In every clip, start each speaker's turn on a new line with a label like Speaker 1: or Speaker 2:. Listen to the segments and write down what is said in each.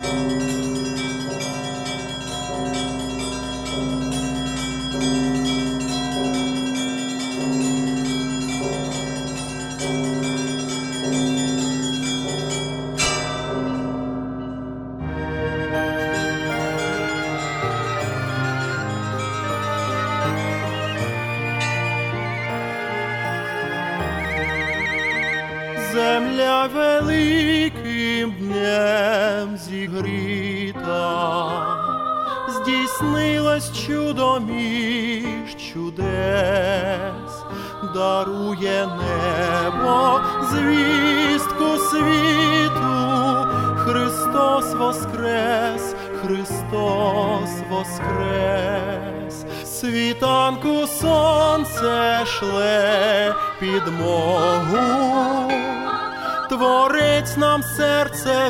Speaker 1: Земля великим днем зігріта, здійснилось чудо між чудес, дарує небо звістку світу. Христос воскрес, Христос воскрес. Світанку сонце шле підмогу, Творець нам серце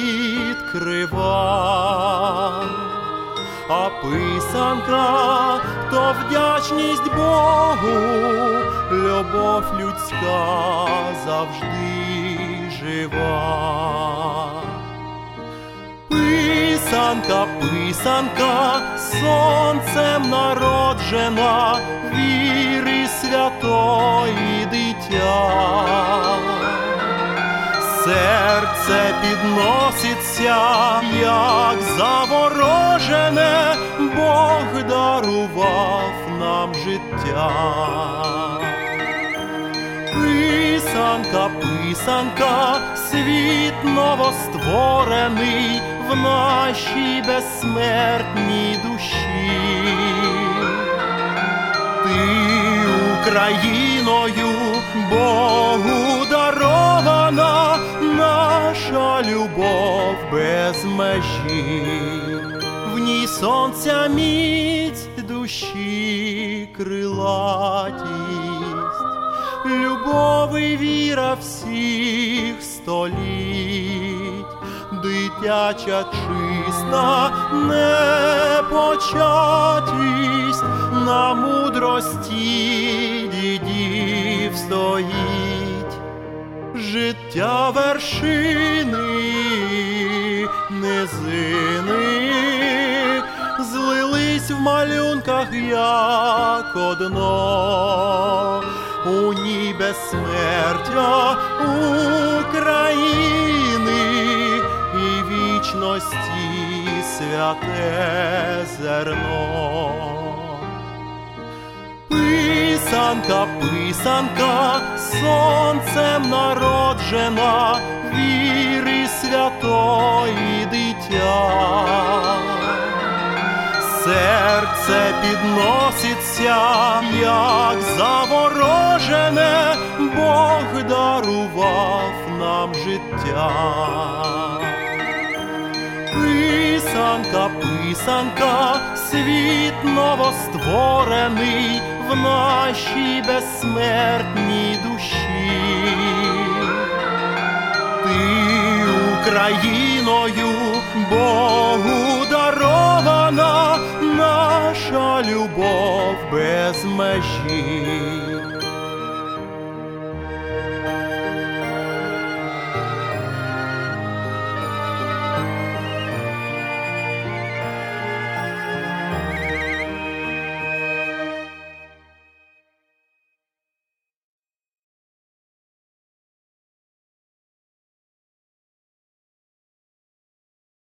Speaker 1: відкрива, а писанка то вдячність Богу, любов людська завжди жива. Писанка, писанка, сонцем народжена, віри святої дитя. Серце підноситься, як заворожене, Бог дарував нам життя. Писанка, писанка, світ новостворений в нашій безсмертній душі. Ти Україною Богу дарована, наша любов без межі. В ній сонця міць, душі крилатість, любов і віра всіх століть, дитяча чиста непочатість на мудрості дідів стоїть. Життя вершини, низини злились в малюнках як одно. У ній безсмертя України і вічності святе зерно. Писанка, писанка, сонцем народжена, віри святої дитя. Серце підноситься, як заворожене, Бог дарував нам життя. Писанка, писанка, світ новостворений в нашій безсмертній душі. Ти Україною Богу дарована, наша любов без межі.